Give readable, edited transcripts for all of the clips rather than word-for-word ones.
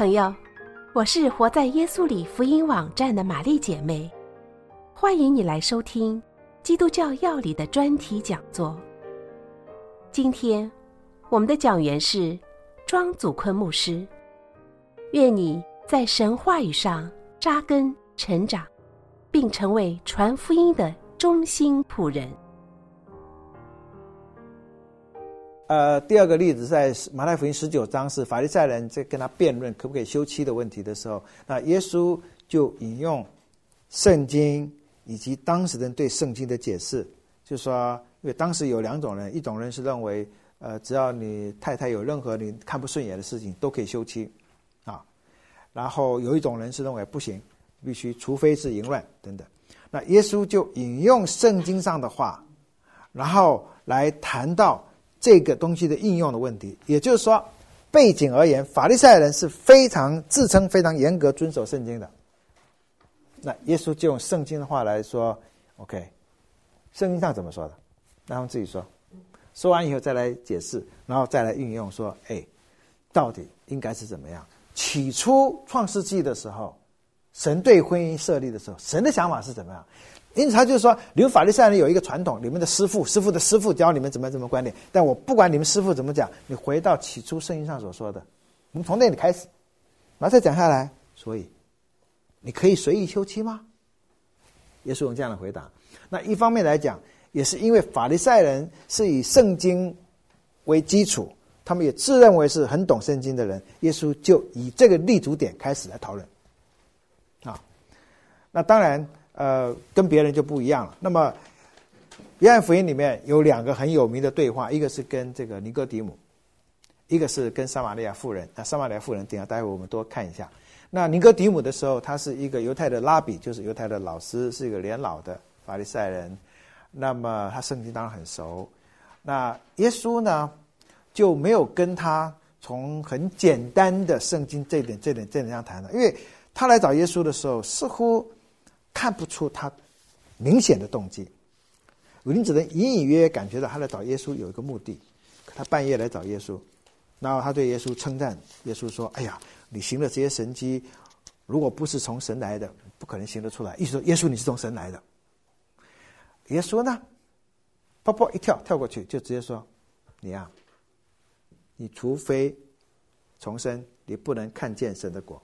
朋友，我是活在耶稣里福音网站的玛丽姐妹，欢迎你来收听基督教要理的专题讲座。今天我们的讲员是庄祖坤牧师，愿你在神话语上扎根成长，并成为传福音的忠心仆人。 第二个例子在马太福音19章，是法利赛人在跟他辩论可不可以休妻的问题的时候，那耶稣就引用圣经以及当时人对圣经的解释，就是说，因为当时有两种人，一种人是认为只要你太太有任何你看不顺眼的事情都可以休妻啊，然后有一种人是认为不行，必须除非是淫乱等等。那耶稣就引用圣经上的话，然后来谈到这个东西的应用的问题。也就是说，背景而言，法利赛人是自称非常严格遵守圣经的。那耶稣就用圣经的话来说 OK， 圣经上怎么说的，让他们自己说，说完以后再来解释，然后再来运用说，到底应该是怎么样。起初创世纪的时候，神对婚姻设立的时候，神的想法是怎么样。因此他就说，你们法利赛人有一个传统，你们的师傅的师傅教你们怎么观念，但我不管你们师傅怎么讲，你回到起初圣经上所说的，我们从那里开始，然后再讲下来。所以你可以随意休妻吗？耶稣用这样的回答。那一方面来讲，也是因为法利赛人是以圣经为基础，他们也自认为是很懂圣经的人，耶稣就以这个立足点开始来讨论那当然跟别人就不一样了。那么约翰福音里面有两个很有名的对话，一个是跟这个尼哥底母，一个是跟撒玛利亚妇人。那撒玛利亚妇人等一下待会我们多看一下。那尼哥底母的时候，他是一个犹太的拉比，就是犹太的老师，是一个年老的法利赛人，那么他圣经当然很熟。那耶稣呢就没有跟他从很简单的圣经这点这样谈的，因为他来找耶稣的时候似乎看不出他明显的动机，你只能隐隐约约感觉到他来找耶稣有一个目的。他半夜来找耶稣，然后他对耶稣称赞，耶稣说，哎呀，你行的这些神迹如果不是从神来的，不可能行得出来。意思说，耶稣你是从神来的。耶稣呢噗噗一跳过去，就直接说，你除非重生，你不能看见神的国。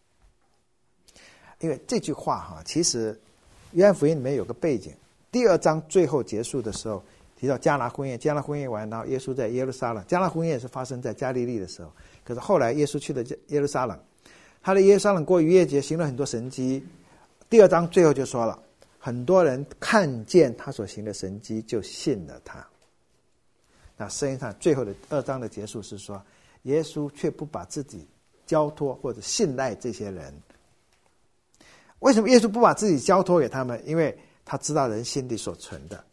因为这句话其实约翰福音里面有个背景，第2章最后结束的时候提到迦拿婚宴，迦拿婚宴完，然后耶稣在耶路撒冷，迦拿婚宴是发生在加利利的时候，可是后来耶稣去了耶路撒冷，他在耶路撒冷过逾越节，行了很多神迹。第2章最后就说了，很多人看见他所行的神迹就信了他。那圣经上最后的2章的结束是说，耶稣却不把自己交托或者信赖这些人。为什么耶稣不把自己交托给他们？因为他知道人心里所存的。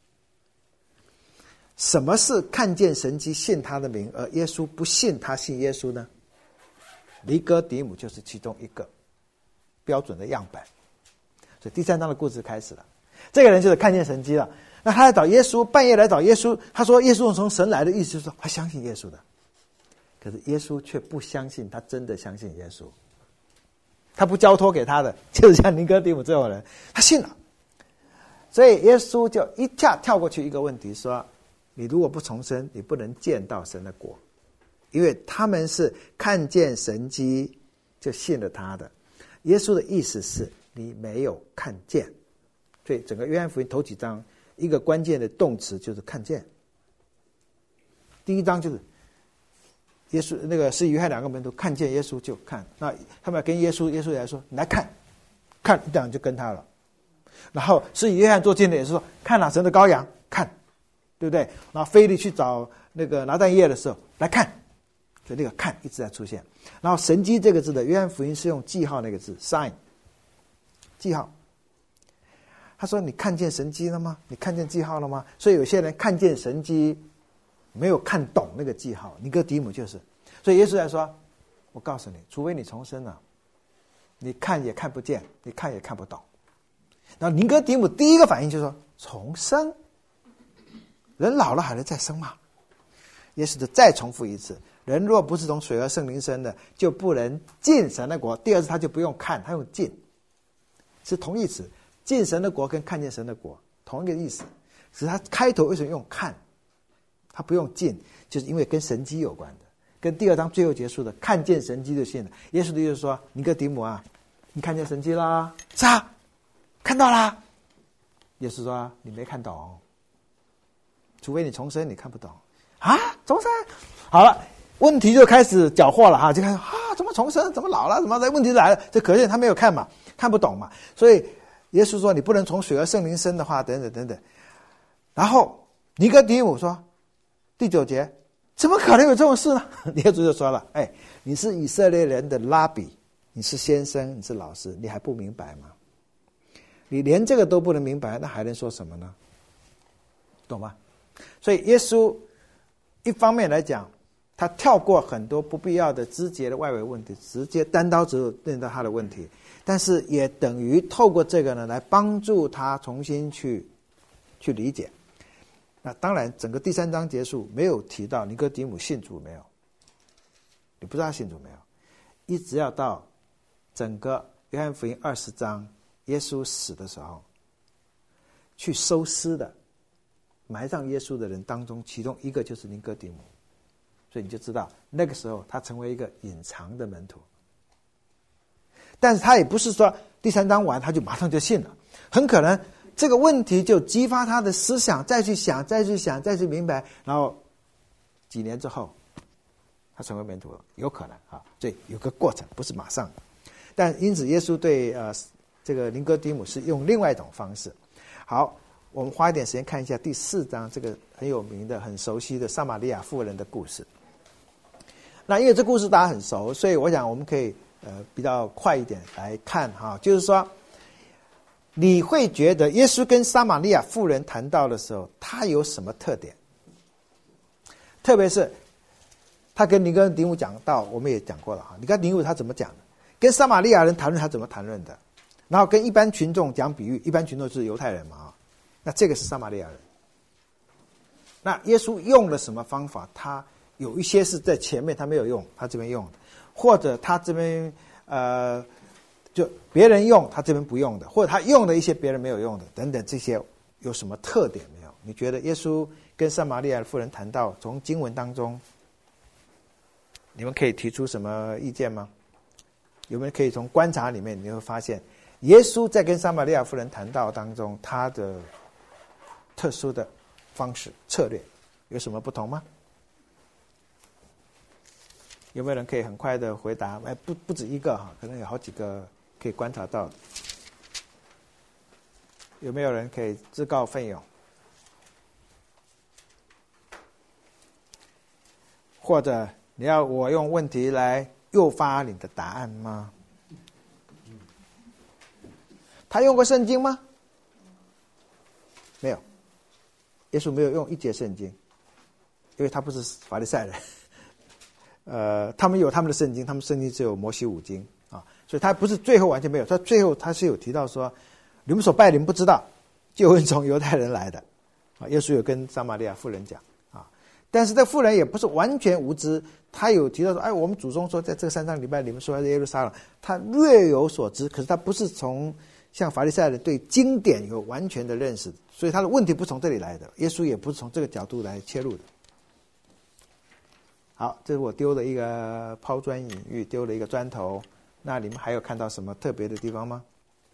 什么是看见神迹信他的名，而耶稣不信他信耶稣呢？尼哥底母就是其中一个标准的样本。所以第3章的故事开始了，这个人就是看见神迹了。那他来找耶稣，半夜来找耶稣，他说耶稣从神来的，意思就是说他相信耶稣的。可是耶稣却不相信他真的相信耶稣，他不交托给他的，就是像尼哥底母这种人，他信了。所以耶稣就一下跳过去一个问题，说你如果不重生，你不能见到神的国。因为他们是看见神迹就信了他的。耶稣的意思是你没有看见。所以整个约翰福音头几章一个关键的动词就是看见。第1章就是耶稣那个是约翰2个门徒看见耶稣就看，那他们要跟耶稣来说你来看，一等就跟他了。然后是约翰做见证也是说看了神的羔羊，看，对不对？然后腓利去找那个拿但业的时候来看，所以那个看一直在出现。然后神迹这个字的约翰福音是用记号那个字 sign 记号。他说你看见神迹了吗？你看见记号了吗？所以有些人看见神迹没有看懂那个记号，尼哥底母就是。所以耶稣来说，我告诉你，除非你重生了，你看也看不见，你看也看不懂。然后尼哥底母第一个反应就是说，重生？人老了还能再生吗？ 耶稣就再重复一次，人若不是从水和圣灵生的，就不能进神的国。第二次他就不用看，他用进，是同义词，进神的国跟看见神的国同一个意思，只是他开头为什么用看，他不用进，就是因为跟神迹有关的，跟第二章最后结束的看见神迹就信了。耶稣的意思说，尼哥底母啊，你看见神迹啦？是啊，看到啦。耶稣说你没看懂，除非你重生，你看不懂啊。重生好了，问题就开始搅和了哈，就开始啊，怎么重生，怎么老了，怎么问题来了，这可见他没有看嘛，看不懂嘛。所以耶稣说你不能从水和圣灵生的话，等等等等。然后尼哥底母说第9节，怎么可能有这种事呢？耶稣就说了，哎，你是以色列人的拉比，你是先生，你是老师，你还不明白吗？你连这个都不能明白，那还能说什么呢？懂吗？所以耶稣一方面来讲，他跳过很多不必要的枝节的外围问题，直接单刀直入论到他的问题，但是也等于透过这个呢，来帮助他重新去理解。那当然整个第3章结束没有提到尼哥底母信主没有，你不知道他信主没有，一直要到整个约翰福音20章耶稣死的时候，去收尸的埋葬耶稣的人当中，其中一个就是尼哥底母，所以你就知道那个时候他成为一个隐藏的门徒。但是他也不是说第3章完他就马上就信了，很可能这个问题就激发他的思想，再去想，再去想，再去明白，然后几年之后他成为门徒了，有可能啊，所以有个过程，不是马上。但因此耶稣对这个尼哥底母是用另外一种方式。好，我们花一点时间看一下第4章这个很有名的很熟悉的撒玛利亚妇人的故事。那因为这故事大家很熟，所以我想我们可以比较快一点来看哈，就是说你会觉得耶稣跟撒玛利亚妇人谈到的时候，他有什么特点？特别是他跟尼哥底母讲到，我们也讲过了哈，尼哥底母他怎么讲的？跟撒玛利亚人谈论他怎么谈论的？然后跟一般群众讲比喻，一般群众是犹太人嘛啊，那这个是撒玛利亚人。那耶稣用了什么方法？他有一些是在前面他没有用，他这边用的，或者他这边就别人用他这边不用的，或者他用了一些别人没有用的等等，这些有什么特点没有？你觉得耶稣跟撒玛利亚的妇人谈到，从经文当中，你们可以提出什么意见吗？有没有可以从观察里面你会发现，耶稣在跟撒玛利亚妇人谈到当中，他的特殊的方式策略有什么不同吗？有没有人可以很快的回答？不止一个哈，可能有好几个可以观察到的。有没有人可以自告奋勇？或者你要我用问题来诱发你的答案吗？他用过圣经吗？没有，耶稣没有用一节圣经，因为他不是法利赛人。他们有他们的圣经，他们圣经只有摩西5经啊，所以他不是最后完全没有，他最后他是有提到说，你们所拜的你们不知道，救恩从犹太人来的啊。耶稣有跟撒玛利亚妇人讲啊，但是这妇人也不是完全无知，他有提到说，哎，我们祖宗说在这个3上礼拜你们说在耶路撒冷，他略有所知，可是他不是从像法利赛人对经典有完全的认识，所以他的问题不从这里来的，耶稣也不是从这个角度来切入的。好，这是我丢的一个抛砖引玉，丢了一个砖头。那你们还有看到什么特别的地方吗？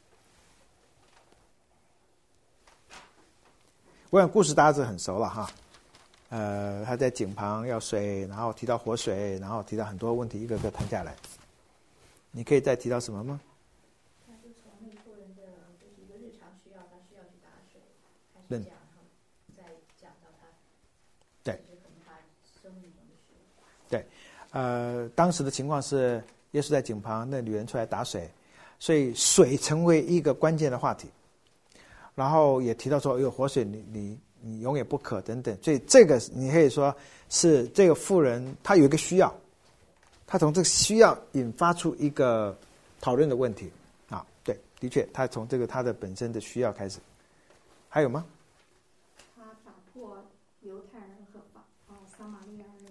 我想故事大家是很熟了哈。他在井旁要水，然后提到活水，然后提到很多问题，一个个谈下来。你可以再提到什么吗？ 那就从那个妇人的就是一个日常需要，他需要去打水，还是这样哈，再讲到他， 对， 可能他生命中的需要。 对，当时的情况是耶稣在井旁，那女人出来打水，所以水成为一个关键的话题。然后也提到说，有活水你永远不渴等等，所以这个你可以说是这个妇人她有一个需要，她从这个需要引发出一个讨论的问题啊。对，的确，她从这个她的本身的需要开始。还有吗？ 他打破犹太人和撒玛利亚人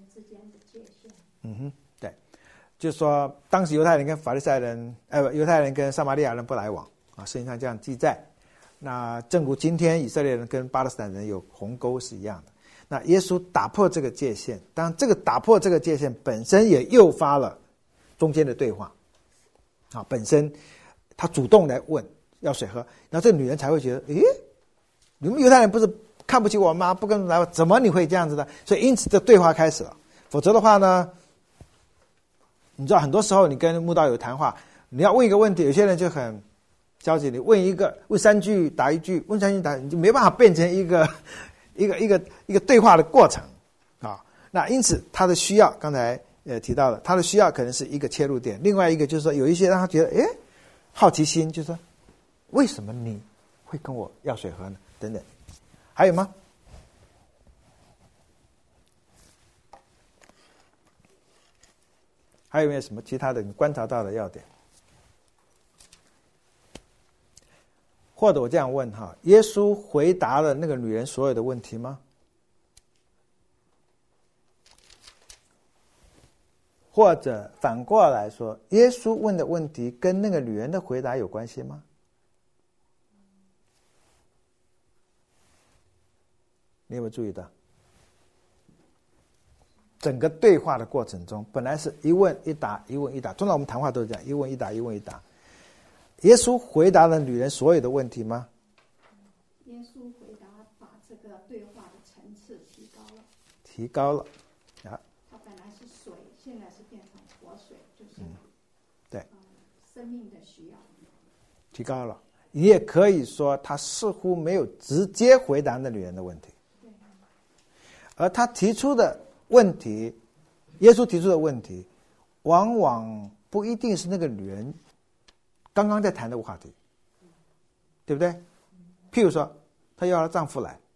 就是说当时犹太人跟法利赛人犹太人跟撒玛利亚人不来往啊，圣经上这样记载。那正如今天以色列人跟巴勒斯坦人有鸿沟是一样的。那耶稣打破这个界限，当然这个打破这个界限本身也诱发了中间的对话啊，本身他主动来问要水喝，然后这个女人才会觉得，诶，你们犹太人不是看不起我吗？不跟我来往，怎么你会这样子的？所以因此这对话开始了。否则的话呢，你知道很多时候你跟慕道友谈话，你要问一个问题，有些人就很焦急，你问3句答1句，问3句答，你就没办法变成一个对话的过程啊。那因此他的需要，刚才提到了，他的需要可能是一个切入点，另外一个就是说有一些让他觉得，诶，好奇心，就是说为什么你会跟我要水喝呢？等等，还有吗？还有没有什么其他的你观察到的要点？或者我这样问哈，耶稣回答了那个女人所有的问题吗？或者反过来说，耶稣问的问题跟那个女人的回答有关系吗？你有没有注意到？整个对话的过程中，本来是一问一答，一问一答。通常我们谈话都是这样，一问一答，一问一答。耶稣回答了女人所有的问题吗？ 耶稣回答，把这个对话的层次提高了。 提高了，啊。 它本来是水，现在是变成活水，就是、 对， 生命的需要。 提高了。你也可以说，他似乎没有直接回答那女人的问题，而他提出的问题，耶稣提出的问题，往往不一定是那个女人刚刚在谈的话题，对不对？譬如说，她要她丈夫来，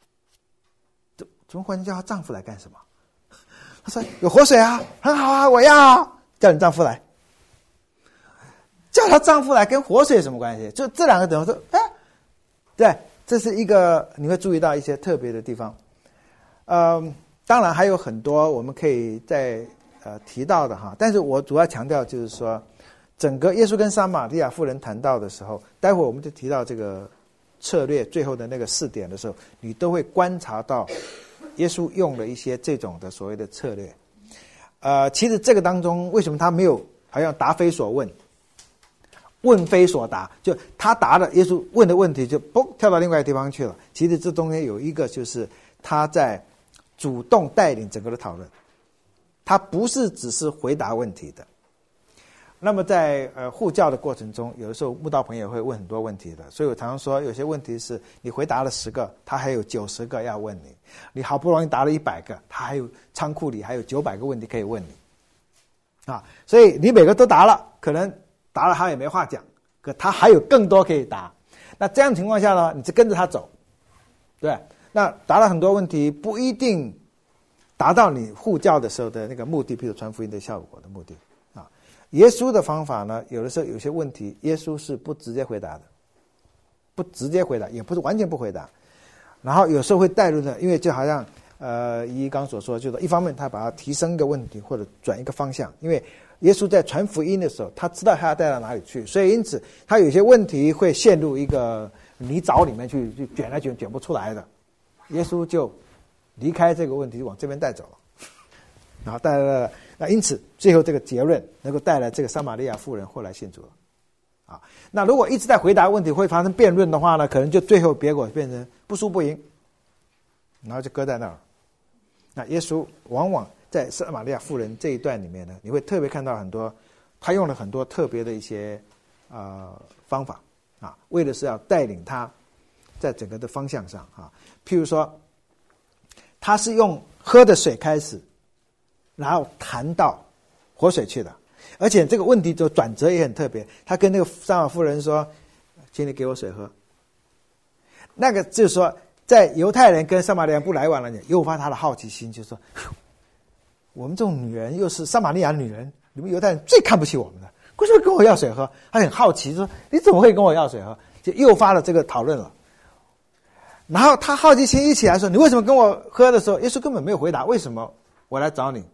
怎么忽然叫她丈夫来干什么？她说有活水啊，很好啊，我要叫你丈夫来。叫她丈夫来跟活水有什么关系？就这两个等于说，哎，对，这是一个你会注意到一些特别的地方。当然还有很多我们可以再提到的哈，但是我主要强调就是说，整个耶稣跟撒玛利亚妇人谈到的时候，待会我们就提到这个策略最后的那个4点的时候，你都会观察到耶稣用了一些这种的所谓的策略。其实这个当中为什么他没有好像答非所问，问非所答，就他答了耶稣问的问题就嘣跳到另外一个地方去了。其实这中间有一个就是他在主动带领整个的讨论，他不是只是回答问题的。那么在护教的过程中，有的时候慕道朋友会问很多问题的，所以我常常说，有些问题是你回答了10个，他还有90个要问你；你好不容易答了100个，他还有仓库里还有900个问题可以问你啊。所以你每个都答了，可能答了他也没话讲，可他还有更多可以答。那这样情况下呢，你就跟着他走，对。那答了很多问题，不一定达到你护教的时候的那个目的，譬如传福音的效果的目的啊。耶稣的方法呢，有的时候有些问题，耶稣是不直接回答的，不直接回答，也不是完全不回答。然后有时候会带入的，因为就好像一刚所说，就是一方面他把它提升一个问题或者转一个方向，因为耶稣在传福音的时候，他知道他要带到哪里去，所以因此他有些问题会陷入一个泥沼里面去卷来卷不出来的。耶稣就离开这个问题，往这边带走了，然后带来了，那因此最后这个结论能够带来这个撒玛利亚妇人后来信主了，啊，那如果一直在回答问题会发生辩论的话呢，可能就最后结果变成不输不赢，然后就搁在那儿。那耶稣往往在撒玛利亚妇人这一段里面呢，你会特别看到很多，他用了很多特别的一些方法啊，为的是要带领他在整个的方向上啊。譬如说，他是用喝的水开始，然后谈到活水去的，而且这个问题的转折也很特别。他跟那个撒玛利亚妇人说：“请你给我水喝。”那个就是说，在犹太人跟撒玛利亚人不来往了，诱发他的好奇心，就是说，我们这种女人又是撒玛利亚女人，你们犹太人最看不起我们的，为什么跟我要水喝？他很好奇，说：“你怎么会跟我要水喝？”就诱发了这个讨论了。然后他好奇心一起来说：“你为什么跟我喝的时候？”耶稣根本没有回答为什么我来找你，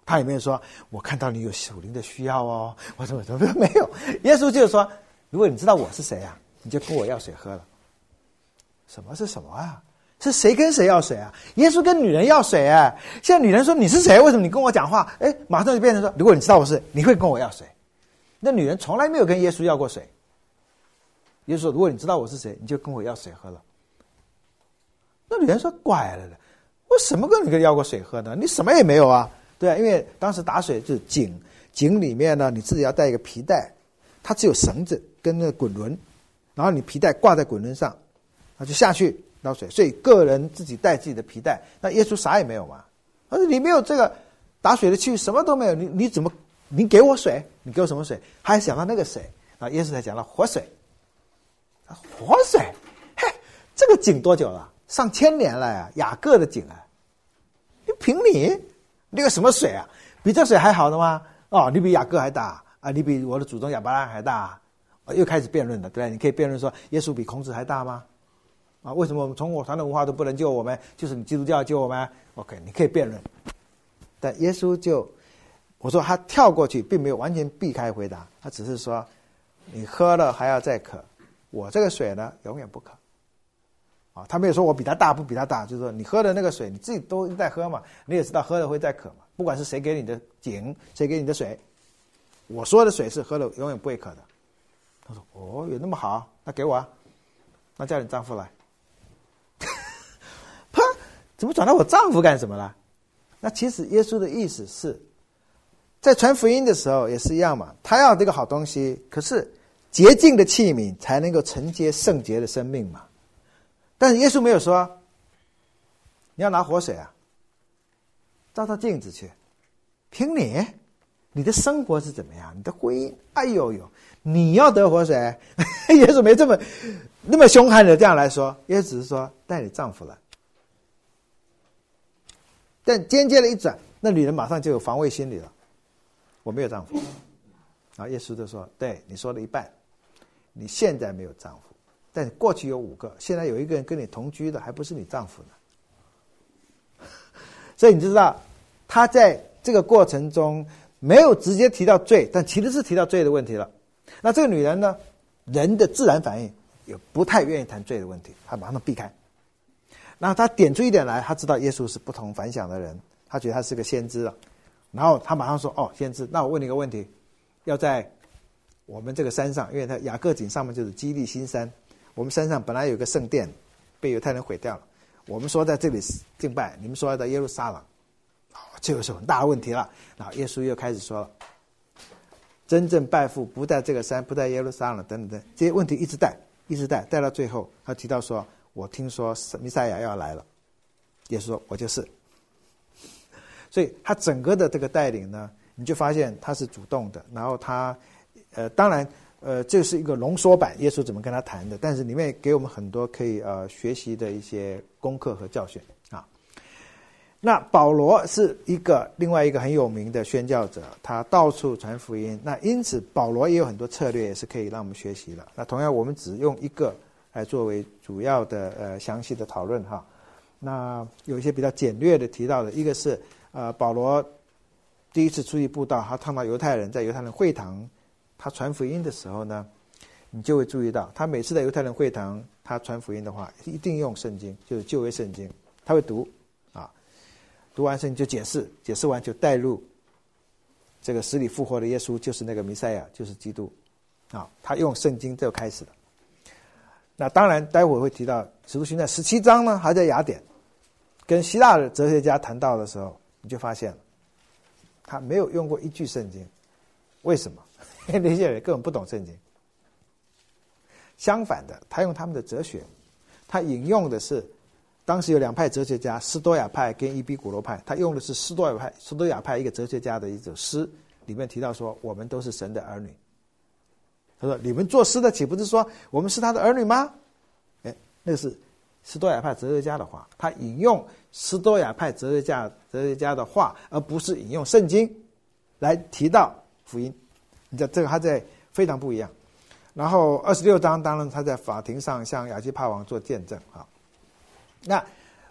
他也没有说我看到你有属灵的需要哦，我怎么没有。耶稣就是说，如果你知道我是谁啊，你就跟我要水喝了。什么是什么啊？是谁跟谁要水啊？耶稣跟女人要水啊。现在女人说你是谁？为什么你跟我讲话？哎，马上就变成说，如果你知道我是，你会跟我要水。那女人从来没有跟耶稣要过水。耶稣说，如果你知道我是谁，你就跟我要水喝了。那女人说，怪了，我什么跟你要过水喝呢？你什么也没有啊。对啊，因为当时打水就是井里面呢，你自己要带一个皮带，它只有绳子跟那个滚轮，然后你皮带挂在滚轮上，那就下去捞水。所以个人自己带自己的皮带。那耶稣啥也没有嘛，他说你没有这个打水的器具，什么都没有，你怎么你给我水？你给我什么水？他还想到那个水啊，耶稣才讲到活水。活水，嘿，这个井多久了？上千年了呀，雅各的井啊。你凭你那个什么水啊？比这水还好的吗？哦，你比雅各还大啊，你比我的祖宗亚伯拉罕还大，又开始辩论了，对不对？你可以辩论说，耶稣比孔子还大吗？啊，为什么我们从我传统文化都不能救我们？就是你基督教救我们 ？OK， 你可以辩论。但耶稣我说他跳过去，并没有完全避开回答，他只是说，你喝了还要再渴，我这个水呢，永远不渴。啊，他没有说我比他大不比他大，就是说你喝的那个水，你自己都在喝嘛，你也知道喝了会再渴嘛。不管是谁给你的井，谁给你的水，我说的水是喝了永远不会渴的。他说：“哦，有那么好？那给我啊，那叫你丈夫来。”啪，怎么转到我丈夫干什么了？那其实耶稣的意思是，在传福音的时候也是一样嘛，他要这个好东西，可是洁净的器皿才能够承接圣洁的生命嘛。但是耶稣没有说你要拿活水啊，照镜子去，凭你的生活是怎么样，你的婚姻，哎呦呦，你要得活水。耶稣没那么凶悍的这样来说，耶稣只是说带你丈夫来。但间接的一转，那女人马上就有防卫心理了，我没有丈夫。然后耶稣就说，对，你说了一半，你现在没有丈夫，但过去有5个，现在有一个人跟你同居的，还不是你丈夫呢。所以你知道，他在这个过程中没有直接提到罪，但其实是提到罪的问题了。那这个女人呢，人的自然反应也不太愿意谈罪的问题，她马上避开。然后她点出一点来，她知道耶稣是不同凡响的人，她觉得他是个先知了。然后她马上说：“哦，先知，那我问你一个问题，要在我们这个山上，因为它雅各井上面就是基利心山，我们山上本来有个圣殿，被犹太人毁掉了。我们说在这里敬拜，你们说要到耶路撒冷，这个是很大的问题了。然后耶稣又开始说了，真正拜父不在这个山，不在耶路撒冷等等等，这些问题一直带到最后，他提到说，我听说弥赛亚要来了，耶稣说我就是。所以他整个的这个带领呢，你就发现他是主动的，然后他当然这是一个浓缩版，耶稣怎么跟他谈的，但是里面给我们很多可以学习的一些功课和教训啊。那保罗是另外一个很有名的宣教者，他到处传福音，那因此保罗也有很多策略也是可以让我们学习的。那同样我们只用一个来作为主要的详细的讨论哈。那有一些比较简略的提到的，一个是保罗第一次出去布道，他碰到犹太人，在犹太人会堂他传福音的时候呢，你就会注意到他每次在犹太人会堂他传福音的话，一定用圣经，就是旧约圣经，他会读啊，读完圣经就解释完就带入这个死里复活的耶稣就是那个弥赛亚，就是基督啊，他用圣经就开始了。那当然待会会提到使徒行传17章呢，还在雅典跟希腊的哲学家谈到的时候，你就发现了他没有用过一句圣经。为什么？因为那些人根本不懂圣经。相反的，他用他们的哲学，他引用的是当时有2派哲学家，斯多亚派跟伊壁古罗派，他用的是斯多亚派一个哲学家的一首诗，里面提到说我们都是神的儿女。他说你们作诗的岂不是说我们是他的儿女吗？那个是斯多亚派哲学家的话，他引用斯多亚派哲学家的话，而不是引用圣经来提到福音。你知道这个他在非常不一样。然后26章当然他在法庭上向亚基帕王做见证啊。那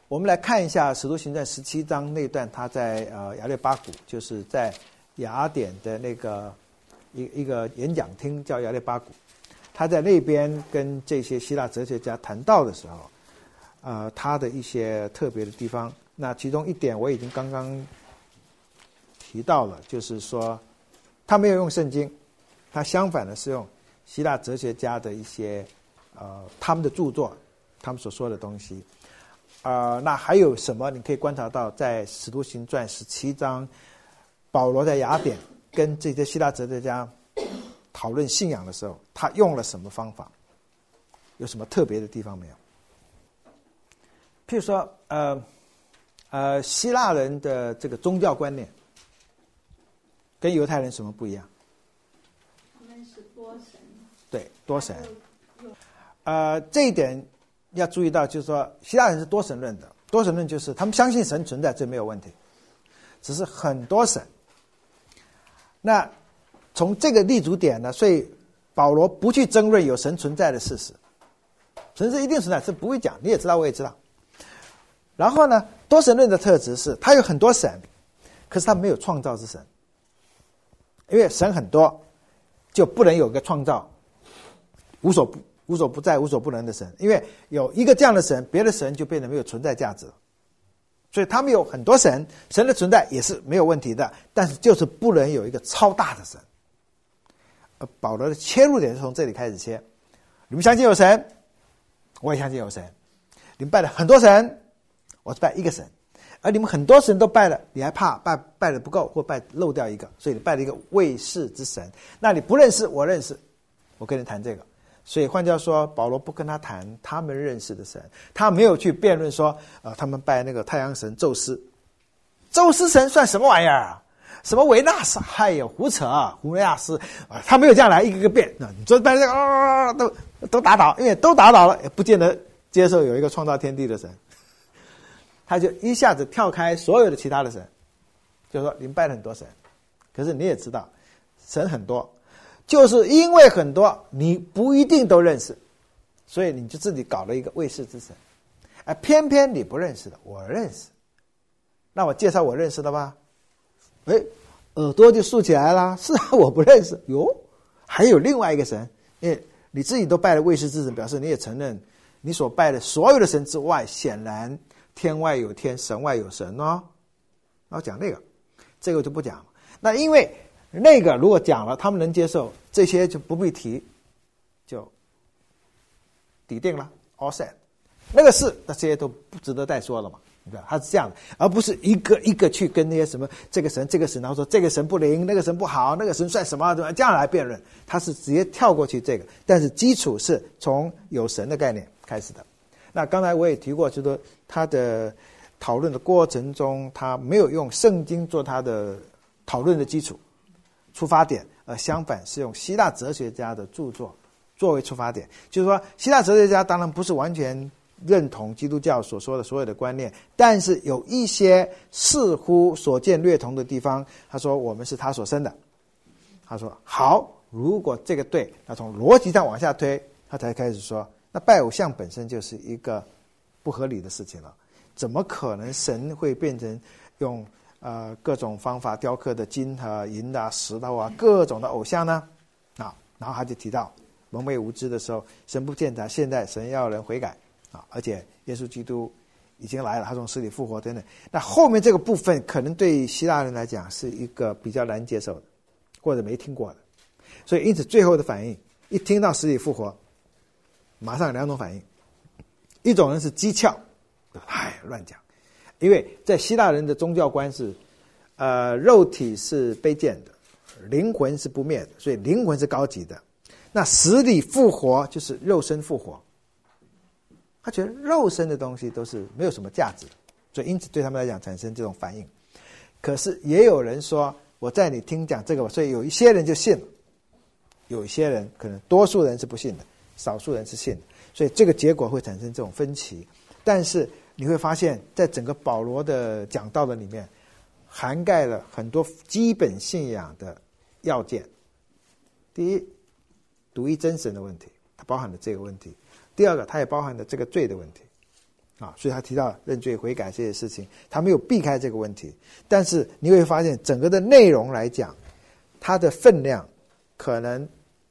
我们来看一下《使徒行传》17章那段，他在亚略巴谷，就是在雅典的那个一个演讲厅叫亚略巴谷，他在那边跟这些希腊哲学家谈到的时候，他的一些特别的地方。那其中一点我已经刚刚提到了，就是说他没有用圣经，他相反的是用希腊哲学家的一些他们的著作，他们所说的东西。那还有什么？你可以观察到，在《使徒行传》17章，保罗在雅典跟这些希腊哲学家讨论信仰的时候，他用了什么方法？有什么特别的地方没有？譬如说，希腊人的这个宗教观念跟犹太人什么不一样？ 他们是多神。 对，多神。这一点要注意到，就是说希腊人是多神论的。多神论就是他们相信神存在，这没有问题，只是很多神。那从这个立足点呢，所以保罗不去争论有神存在的事实，神是一定存在，是不会讲，你也知道，我也知道。然后呢，多神论的特质是他有很多神，可是他没有创造之神，因为神很多，就不能有个创造无所不在、无所不能的神，因为有一个这样的神，别的神就变得没有存在价值了。所以他们有很多神，神的存在也是没有问题的，但是就是不能有一个超大的神。保罗的切入点是从这里开始切，你们相信有神，我也相信有神，你们拜了很多神，我只拜一个神，而你们很多神都拜了，你还怕拜的不够或拜漏掉一个，所以你拜了一个未识之神。那你不认识，我认识，我跟你谈这个。所以换句话说，保罗不跟他谈他们认识的神，他没有去辩论说他们拜那个太阳神宙斯，宙斯神算什么玩意儿啊？什么维纳斯，还有胡扯啊，胡维纳斯他没有这样来一个个辩。你说拜这个都打倒，因为都打倒了，也不见得接受有一个创造天地的神，他就一下子跳开所有的其他的神，就说你们拜了很多神，可是你也知道神很多，就是因为很多你不一定都认识，所以你就自己搞了一个未识之神，偏偏你不认识的我认识，那我介绍我认识的吧，耳朵就竖起来了，是啊，我不认识哟，还有另外一个神，因为你自己都拜了未识之神，表示你也承认你所拜的所有的神之外，显然天外有天，神外有神哦。然后讲那个，这个我就不讲了。那因为那个如果讲了，他们能接受，这些就不必提，就抵定了 ，all set。那个是，那这些都不值得再说了嘛。他是这样的，而不是一个一个去跟那些什么这个神，然后说这个神不灵，那个神不好，那个神算什么，这样来辩论。他是直接跳过去这个，但是基础是从有神的概念开始的。那刚才我也提过，就是说他的讨论的过程中，他没有用圣经做他的讨论的基础出发点，而相反是用希腊哲学家的著作作为出发点。就是说希腊哲学家当然不是完全认同基督教所说的所有的观念，但是有一些似乎所见略同的地方。他说我们是他所生的，他说好，如果这个对，那从逻辑上往下推，他才开始说那拜偶像本身就是一个不合理的事情了，怎么可能神会变成用各种方法雕刻的金啊、银啊、石头啊各种的偶像呢？然后他就提到蒙昧无知的时候，神不鉴察，现在神要人悔改而且耶稣基督已经来了，他从死里复活等等。那后面这个部分可能对希腊人来讲是一个比较难接受的，或者没听过的，所以因此最后的反应，一听到死里复活，马上有两种反应，一种人是讥诮，乱讲，因为在希腊人的宗教观是肉体是卑贱的，灵魂是不灭的，所以灵魂是高级的。那死里复活就是肉身复活，他觉得肉身的东西都是没有什么价值的，所以因此对他们来讲产生这种反应。可是也有人说我在你听讲这个，所以有一些人就信了，有一些人可能多数人是不信的，少数人是信的，所以这个结果会产生这种分歧。但是你会发现在整个保罗的讲道的里面涵盖了很多基本信仰的要件。第一，独一真神的问题，它包含了这个问题。第二个，它也包含了这个罪的问题。 所以他提到认罪悔改这些事情，他没有避开这个问题。但是你会发现整个的内容来讲，它的分量可能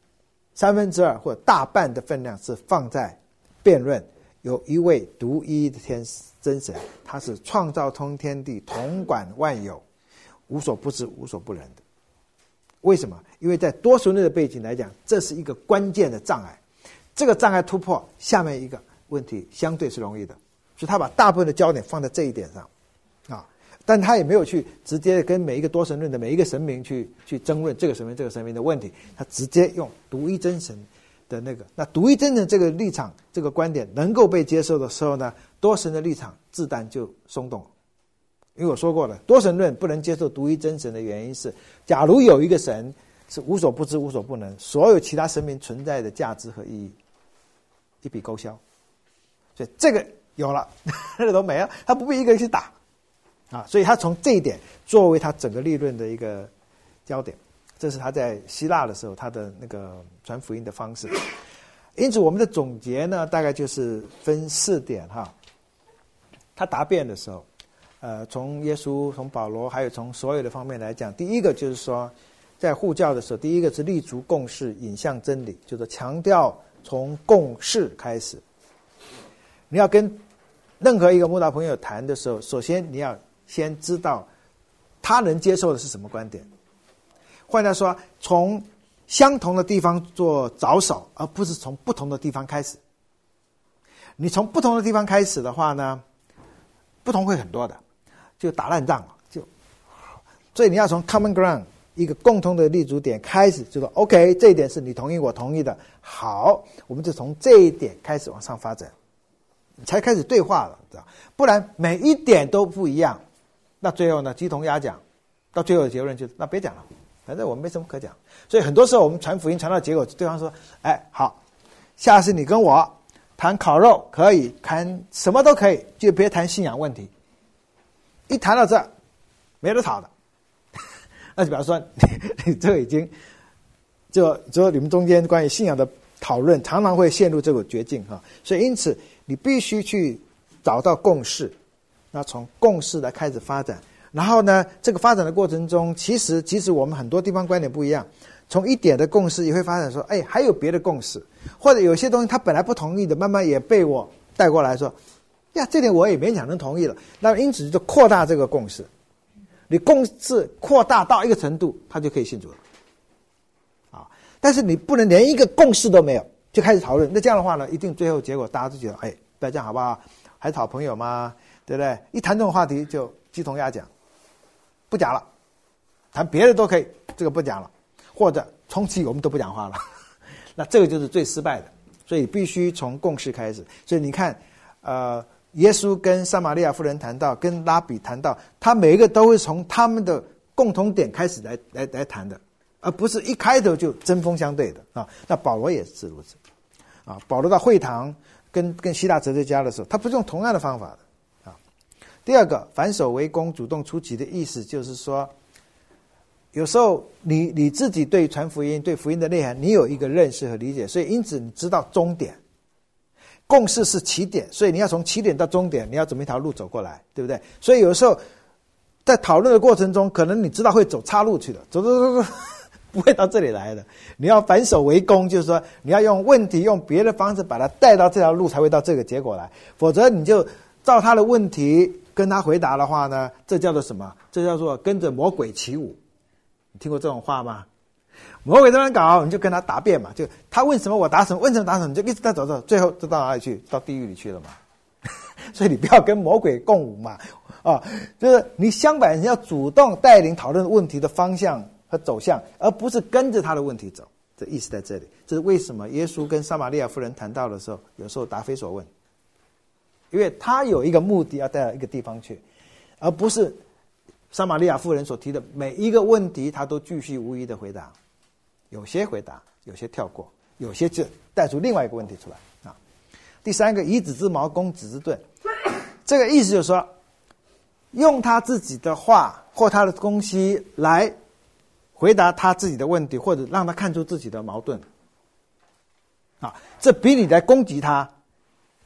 2/3或大半的分量是放在辩论有一位独一的真神，他是创造通天地，统管万有，无所不知无所不能的。为什么？因为在多神论的背景来讲，这是一个关键的障碍，这个障碍突破，下面一个问题相对是容易的，所以他把大部分的焦点放在这一点上但他也没有去直接跟每一个多神论的每一个神明去争论这个神明这个神明的问题，他直接用独一真神的那独一真神这个立场这个观点能够被接受的时候呢，多神的立场自然就松动了。因为我说过了，多神论不能接受独一真神的原因是，假如有一个神是无所不知无所不能，所有其他神明存在的价值和意义一笔勾销，所以这个有了那个都没了，他不必一个人去打所以他从这一点作为他整个立论的一个焦点，这是他在希腊的时候他的那个传福音的方式。因此我们的总结呢，大概就是分4点他答辩的时候从耶稣从保罗还有从所有的方面来讲，第一个就是说在护教的时候，第一个是立足共识引向真理，就是强调从共识开始。你要跟任何一个慕道朋友谈的时候，首先你要先知道他能接受的是什么观点，换句话说，从相同的地方做着手，而不是从不同的地方开始。你从不同的地方开始的话呢，不同会很多的，就打烂仗了。所以你要从 common ground 一个共同的立足点开始，就说 OK， 这一点是你同意我同意的，好，我们就从这一点开始往上发展，才开始对话了，知道？不然每一点都不一样，那最后呢鸡同鸭讲，到最后的结论就是那别讲了，反正我们没什么可讲。所以很多时候我们传福音传到结果，对方说好，下次你跟我谈烤肉可以，谈什么都可以，就别谈信仰问题。一谈到这没得吵的那就比方说你这个已经就你们中间关于信仰的讨论常常会陷入这个绝境所以因此你必须去找到共识，那从共识来开始发展。然后呢，这个发展的过程中，其实即使我们很多地方观点不一样，从一点的共识也会发展说还有别的共识，或者有些东西他本来不同意的，慢慢也被我带过来说呀，这点我也勉强能同意了，那因此就扩大这个共识。你共识扩大到一个程度，他就可以信主了但是你不能连一个共识都没有就开始讨论，那这样的话呢，一定最后结果大家都觉得不要这样好不好，还是好朋友嘛，对不对？一谈这种话题就鸡同鸭讲，不讲了，谈别的都可以，这个不讲了，或者从此我们都不讲话了那这个就是最失败的。所以必须从共识开始。所以你看耶稣跟撒玛利亚妇人谈到，跟拉比谈到，他每一个都会从他们的共同点开始来谈的，而不是一开头就针锋相对的那保罗也是如此保罗到会堂跟希腊哲学家的时候，他不是用同样的方法的第二个，反守为攻，主动出击的意思就是说，有时候你自己对传福音对福音的内涵你有一个认识和理解，所以因此你知道终点，共识是起点，所以你要从起点到终点，你要怎么一条路走过来，对不对？所以有时候在讨论的过程中，可能你知道会走岔路去的，走不会到这里来的。你要反守为攻，就是说你要用问题用别的方式把它带到这条路，才会到这个结果来，否则你就照他的问题跟他回答的话呢，这叫做什么？这叫做跟着魔鬼起舞。你听过这种话吗？魔鬼这样搞，你就跟他答辩嘛，就他问什么我答什么，问什么答什么，你就一直在走，最后就到哪里去？到地狱里去了嘛。所以你不要跟魔鬼共舞嘛，就是你相反，你要主动带领讨论问题的方向和走向，而不是跟着他的问题走。这意思在这里，这是为什么耶稣跟撒玛利亚妇人谈到的时候，有时候答非所问，因为他有一个目的要带到一个地方去，而不是撒玛利亚妇人所提的每一个问题他都继续无疑的回答，有些回答，有些跳过，有些就带出另外一个问题出来第三个，以子之矛攻子之盾，这个意思就是说，用他自己的话或他的东西来回答他自己的问题，或者让他看出自己的矛盾这比你来攻击他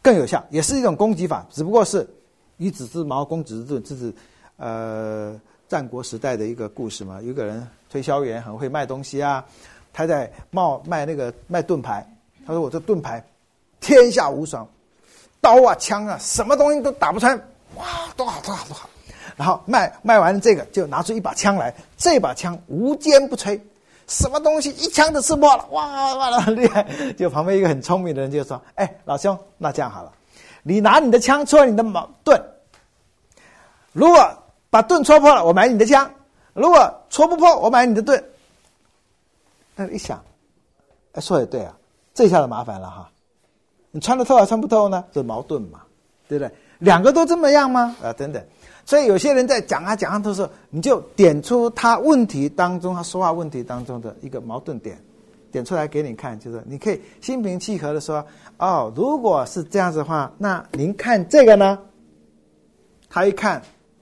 更有效，也是一种攻击法，只不过是以子之矛攻子之盾。这是战国时代的一个故事嘛，有一个人推销员很会卖东西啊，他在卖盾牌，他说我这盾牌天下无双，刀啊枪啊什么东西都打不穿，哇，多好多好多好。然后卖完这个就拿出一把枪来，这把枪无坚不摧，什么东西一枪就刺破了，哇，很厉害。就旁边一个很聪明的人就说，老兄，那这样好了，你拿你的枪戳你的盾，如果把盾戳破了，我买你的枪，如果戳不破，我买你的盾。那一想，说也对啊，这下子麻烦了哈，你穿得透还穿不透呢？这矛盾嘛，对不对？两个都这么样吗？等等。所以有些人在讲啊的时候，你就点出他问题当中，他说话问题当中的一个矛盾点，点出来给你看，就是你可以心平气和的说，如果是这样子的话，那您看这个呢？他一看，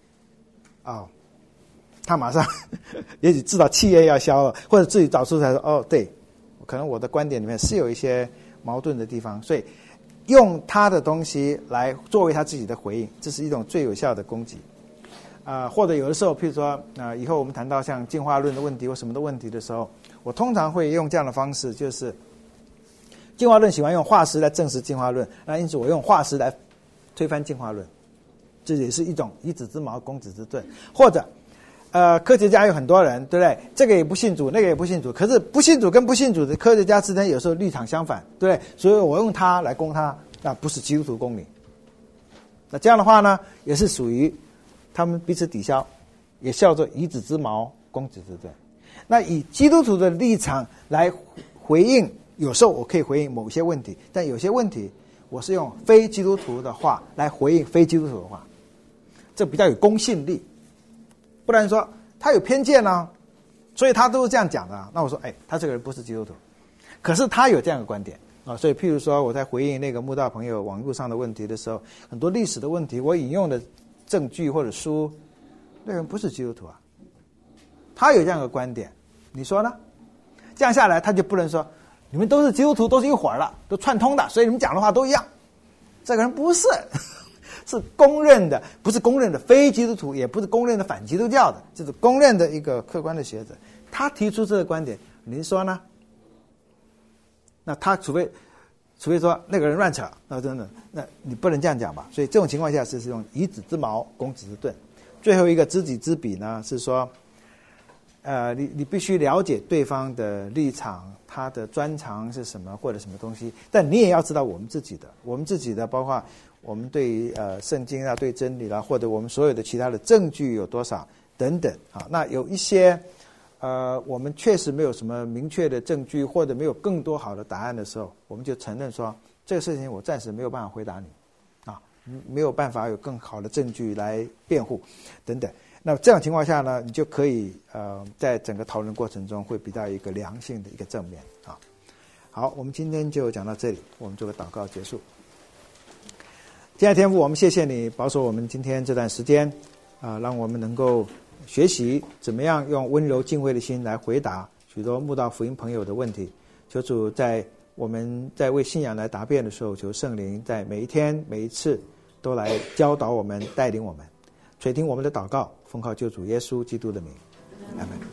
他马上也许知道气焰要消了，或者自己找出来说，对，可能我的观点里面是有一些矛盾的地方，所以用他的东西来作为他自己的回应，这是一种最有效的攻击。或者有的时候，譬如说，以后我们谈到像进化论的问题或什么的问题的时候，我通常会用这样的方式，就是进化论喜欢用化石来证实进化论，那因此我用化石来推翻进化论，这也是一种以子之矛攻子之盾。或者科学家有很多人，对不对？这个也不信主，那个也不信主，可是不信主跟不信主的科学家之间有时候立场相反，对不对？所以我用他来攻他，那不是基督徒攻你。那这样的话呢，也是属于他们彼此抵消，也叫做以子之矛攻子之盾。那以基督徒的立场来回应，有时候我可以回应某些问题，但有些问题我是用非基督徒的话来回应非基督徒的话，这比较有公信力。不然说他有偏见啊，所以他都是这样讲的，那我说他这个人不是基督徒，可是他有这样的观点啊。所以譬如说我在回应那个慕道朋友网络上的问题的时候，很多历史的问题我引用的证据或者书，那个人不是基督徒啊，他有这样的观点，你说呢？这样下来他就不能说你们都是基督徒，都是一伙儿了，都串通的，所以你们讲的话都一样。这个人不是是公认的，不是公认的非基督徒，也不是公认的反基督教的，这是公认的一个客观的学者，他提出这个观点，您说呢？那他除非说那个人乱扯，那真的，那你不能这样讲吧？所以这种情况下是用以子之矛攻子之盾。最后一个知己知彼呢，是说，你必须了解对方的立场，他的专长是什么或者什么东西，但你也要知道我们自己的，包括我们对于圣经啊、对真理啦，或者我们所有的其他的证据有多少等等啊。那有一些我们确实没有什么明确的证据，或者没有更多好的答案的时候，我们就承认说这个事情我暂时没有办法回答你啊，没有办法有更好的证据来辩护等等。那这样情况下呢，你就可以在整个讨论过程中会比较一个良性的一个正面啊。好，我们今天就讲到这里，我们做个祷告结束。亲爱的天父，我们谢谢你保守我们今天这段时间让我们能够学习怎么样用温柔敬畏的心来回答许多慕道福音朋友的问题。求主在我们在为信仰来答辩的时候，求圣灵在每一天每一次都来教导我们，带领我们，垂听我们的祷告，奉靠救主耶稣基督的名，阿们。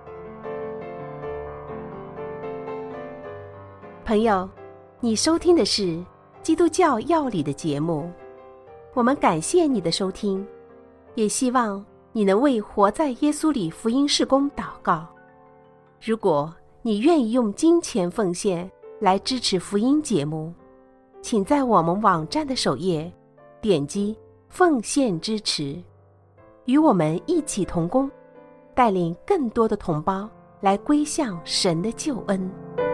朋友，你收听的是基督教要理的节目，我们感谢你的收听，也希望你能为活在耶稣里福音事工祷告。如果你愿意用金钱奉献来支持福音节目，请在我们网站的首页点击奉献支持，与我们一起同工，带领更多的同胞来归向神的救恩。